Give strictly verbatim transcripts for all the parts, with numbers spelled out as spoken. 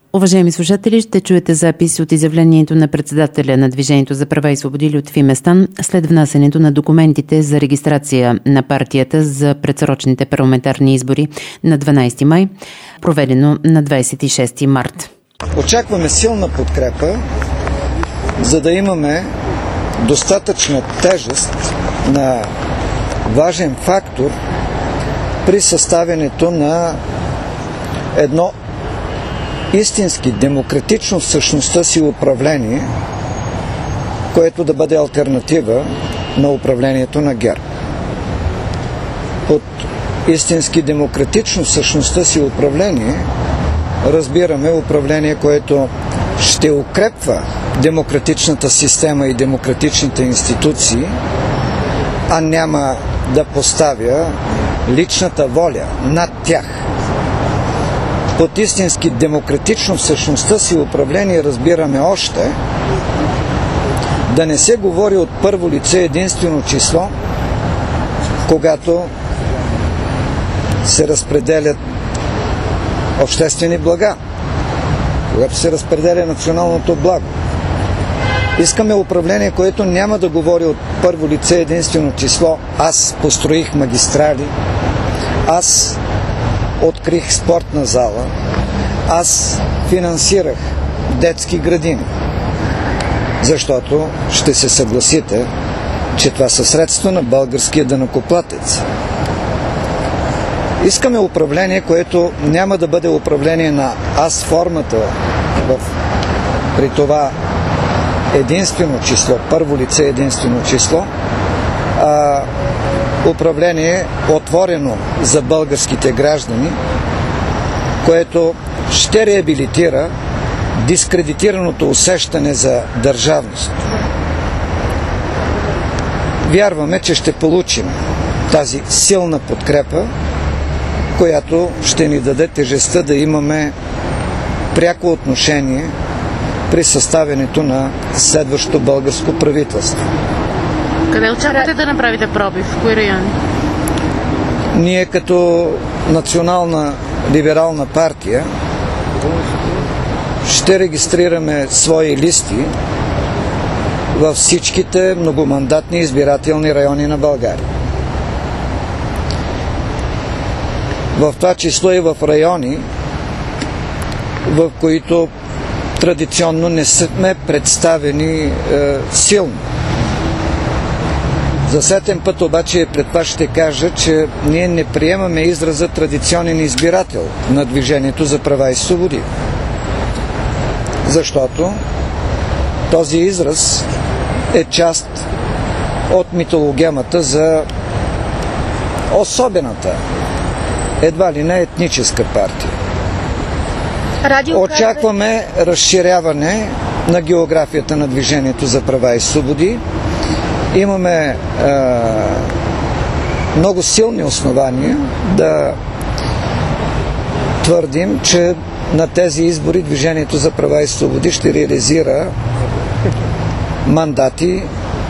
Уважаеми слушатели, ще чуете запис от изявлението на председателя на Движението за права и свободи Лютви Местан след внасянето на документите за регистрация на партията за предсрочните парламентарни избори на дванадесети май, проведено на двадесет и шести март. Очакваме силна подкрепа, за да имаме достатъчна тежест на важен фактор при съставянето на едно истински демократично в същността си управление, което да бъде алтернатива на управлението на ГЕРБ. Под истински демократично в същността си управление разбираме управление, което ще укрепва демократичната система и демократичните институции, а няма да поставя личната воля над тях. Под истински демократично в същността си управление разбираме още да не се говори от първо лице единствено число, когато се разпределят обществени блага, когато се разпределя националното благо. Искаме управление, което няма да говори от първо лице единствено число: аз построих магистрали, аз открих спортна зала, аз финансирах детски градини. Защото ще се съгласите, че това са средства на българския данъкоплатец. Искаме управление, което няма да бъде управление на аз формата в, при това единствено число, първо лице единствено число, а управление отворено за българските граждани, което ще реабилитира дискредитираното усещане за държавност. Вярваме, че ще получим тази силна подкрепа, която ще ни даде тежестта да имаме пряко отношение при съставянето на следващото българско правителство. Къде очаквате да направите пробив? В кои райони? Ние като национална либерална партия ще регистрираме свои листи във всичките многомандатни избирателни райони на България. В това число и в райони, в които традиционно не сме представени е, силно. За сетен път обаче пред това ще кажа, че ние не приемаме израза традиционен избирател на Движението за права и свободи. Защото този израз е част от митологемата за особената, едва ли не етническа партия. Очакваме разширяване на географията на Движението за права и свободи. Имаме е, много силни основания да твърдим, че на тези избори Движението за права и свободи ще реализира мандати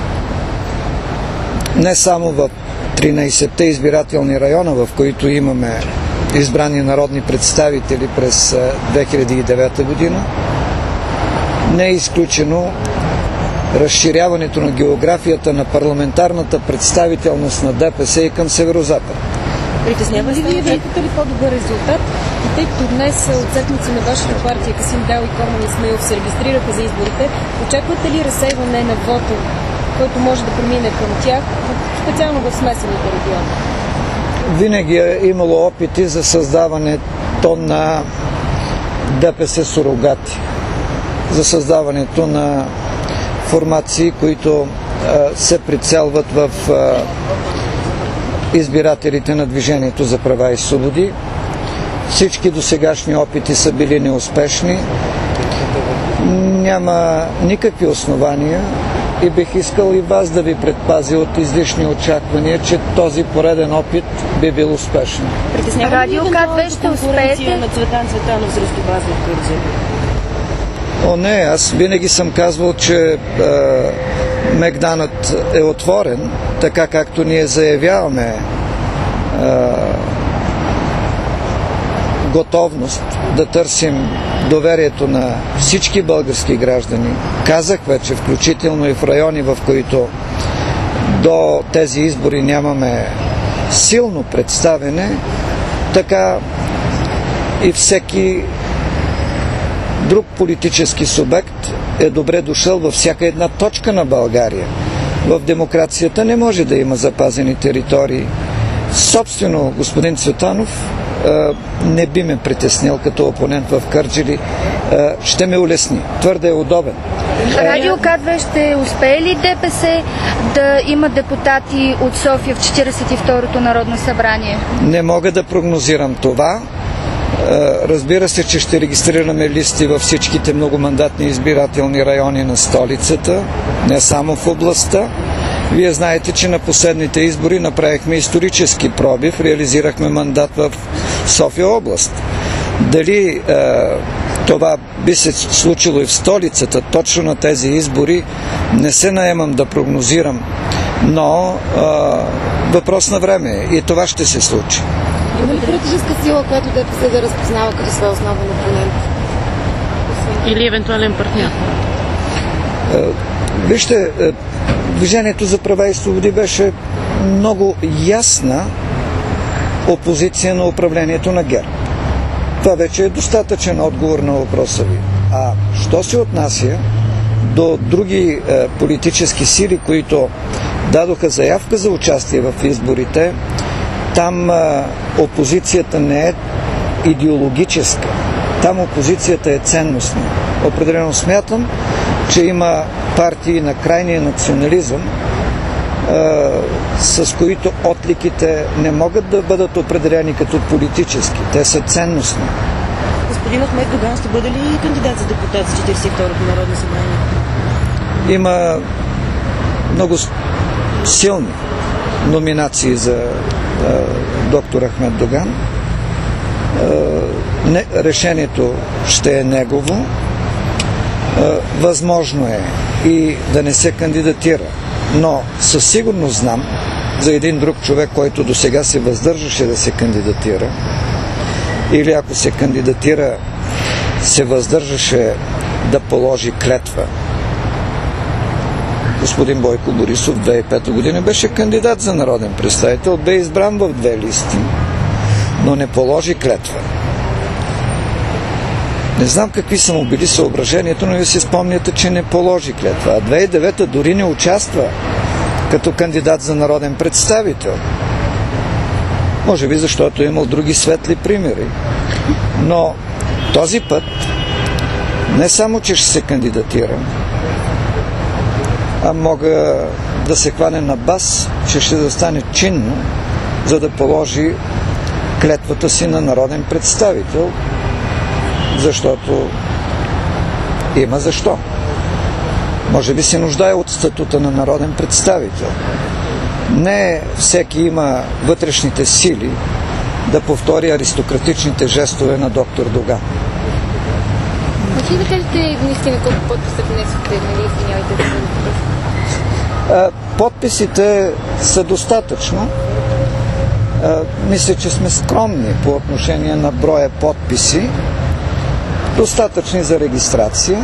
не само в тринадесетте избирателни района, в които имаме избрани народни представители през две хиляди и девета година. Не е изключено разширяването на географията на парламентарната представителност на ДПС и към северозапад. Притеснява ли вие да имате ли по-добър резултат? И тъй като днес отцепници на вашата партия Касим Дал и Корман Исмаилов се регистрираха за изборите, очаквате ли разсейване на вота, който може да премине към тях, специално в смесените региони? Винаги е имало опити за създаването на ДПС сурогати, за създаването на формации, които а, се прицелват в а, избирателите на Движението за права и свободи. Всички досегашни опити са били неуспешни. Няма никакви основания и бих искал и вас да ви предпазя от излишни очаквания, че този пореден опит би бил успешен. Радио КАТ ще успеете на Цветан Цветанов срещу вас в Кърджали? О, не, аз винаги съм казвал, че е, Мегданът е отворен, така както ние заявяваме е, готовност да търсим доверието на всички български граждани. Казах вече, включително и в райони, в които до тези избори нямаме силно представяне, така и всеки друг политически субект е добре дошъл във всяка една точка на България. В демокрацията не може да има запазени територии. Собствено, господин Цветанов не би ме притеснил като опонент в Кърджали. Ще ме улесни. Твърде е удобен. Радио Кадве, ще успее ли ДПС да има депутати от София в четиридесет и второто Народно събрание? Не мога да прогнозирам това. Разбира се, че ще регистрираме листи във всичките многомандатни избирателни райони на столицата, не само в областта. Вие знаете, че на последните избори направихме исторически пробив, реализирахме мандат в София област. Дали е, това би се случило и в столицата, точно на тези избори, не се наемам да прогнозирам, но е, въпрос на време и това ще се случи. Има ли политическа сила, която ДПС да разпознава като своя основен опонент? Или евентуален партньор? Е, вижте, е, Движението за права и свободи беше много ясна опозиция на управлението на ГЕРБ. Това вече е достатъчен отговор на въпроса ви. А що се отнася до други е, политически сили, които дадоха заявка за участие в изборите, там е, опозицията не е идеологическа. Там опозицията е ценностна. Определено смятам, че има партии на крайния национализъм, е, с които отликите не могат да бъдат определени като политически. Те са ценностни. Господин Ахмед Доган ще бъде ли кандидат за депутат за четиридесет и второто Народно събрание? Има много силни номинации за е, доктор Ахмед Доган. Е, не, решението ще е негово. Възможно е и да не се кандидатира, но със сигурност знам за един друг човек, който до сега се въздържаше да се кандидатира, или ако се кандидатира, се въздържаше да положи клетва. Господин Бойко Борисов в две хиляди и пета година беше кандидат за народен представител, бе избран в две листи, но не положи клетва. Не знам какви са му били съображението, но вие си спомняте, че не положи клетва. А две хиляди и девета дори не участва като кандидат за народен представител. Може би защото е имал други светли примери. Но този път не само, че ще се кандидатира, а мога да се хване на бас, че ще застане чинно, за да положи клетвата си на народен представител, защото има защо. Може би се нуждае от статута на народен представител. Не всеки има вътрешните сили да повтори аристократичните жестове на доктор Доган. Може ли да кажете наистина колко подписа внесохте? Нали, извинявайте да Подписите са достатъчно. Мисля, че сме скромни по отношение на броя подписи. Достатъчни за регистрация,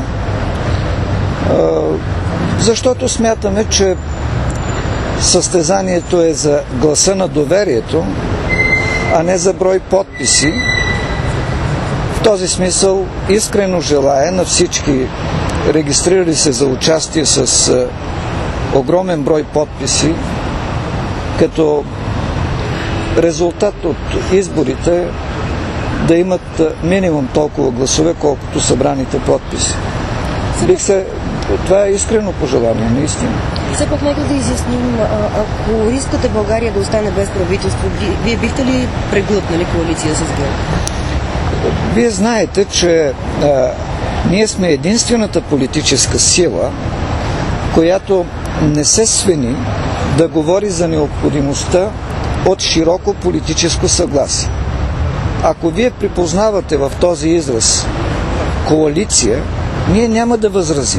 защото смятаме, че състезанието е за гласа на доверието, а не за брой подписи. В този смисъл искрено желая на всички регистрирали се за участие с огромен брой подписи, като резултат от изборите да имат минимум толкова гласове, колкото събраните подписи. Бих се... Това е искрено пожелание, наистина. Все пак нека да изясним, ако искате България да остане без правителство, вие бихте ли преглътнали коалиция с ГЕРБ? Вие знаете, че а, ние сме единствената политическа сила, която не се свени да говори за необходимостта от широко политическо съгласие. Ако вие припознавате в този израз коалиция, ние няма да възразим.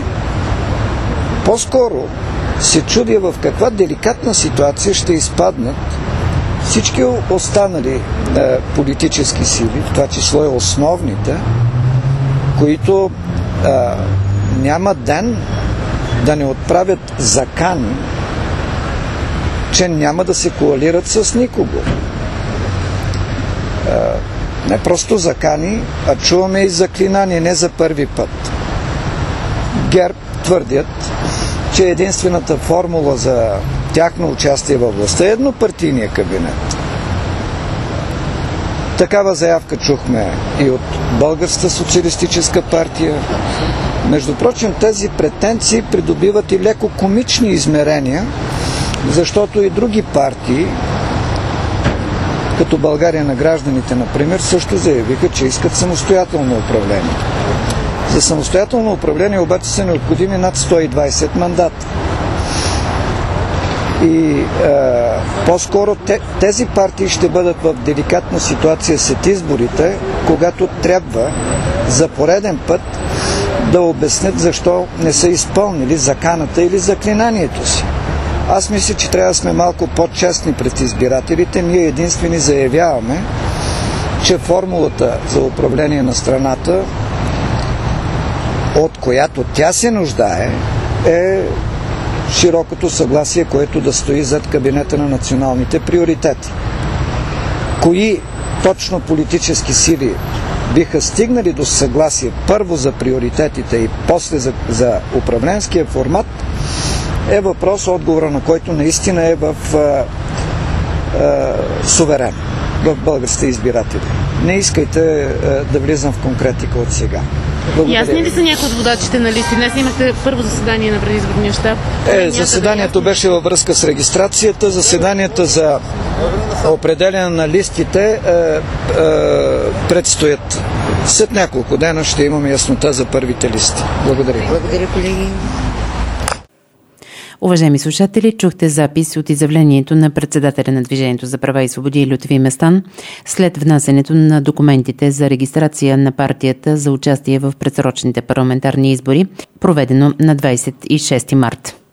По-скоро се чудя в каква деликатна ситуация ще изпаднат всички останали е, политически сили, в това число и основните, които е, няма ден да не отправят закани, че няма да се коалират с никого. Е, не просто закани, а чуваме и заклинания, не за първи път. ГЕРБ твърдят, че единствената формула за тяхно участие във властта е еднопартийния кабинет. Такава заявка чухме и от Българската социалистическа партия. Между прочим, тези претенции придобиват и леко комични измерения, защото и други партии, като България на гражданите, например, също заявиха, че искат самостоятелно управление. За самостоятелно управление обаче са необходими над сто и двайсет мандата. И е, по-скоро те, тези партии ще бъдат в деликатна ситуация след изборите, когато трябва за пореден път да обяснят защо не са изпълнили заканата или заклинанието си. Аз мисля, че трябва да сме малко по-честни пред избирателите. Ние единствени заявяваме, че формулата за управление на страната, от която тя се нуждае, е широкото съгласие, което да стои зад кабинета на националните приоритети. Кои точно политически сили биха стигнали до съгласие първо за приоритетите и после за, за управленския формат, е въпрос, отговора на който наистина е в а, а, суверен, в българските избиратели. Не искайте а, да влизам в конкретика от сега. Благодаря. Ясни ли са някои от водачите на листи? Днес имахте първо заседание на предизборния щаб. Е, заседанието беше във връзка с регистрацията. Заседанията за определяне на листите е, е, предстоят. След няколко дена ще имаме яснота за първите листи. Благодаря. Благодаря, колеги. Уважаеми слушатели, чухте запис от изявлението на председателя на Движението за права и свободи Лютви Местан след внасянето на документите за регистрация на партията за участие в предсрочните парламентарни избори, проведено на двадесет и шести март.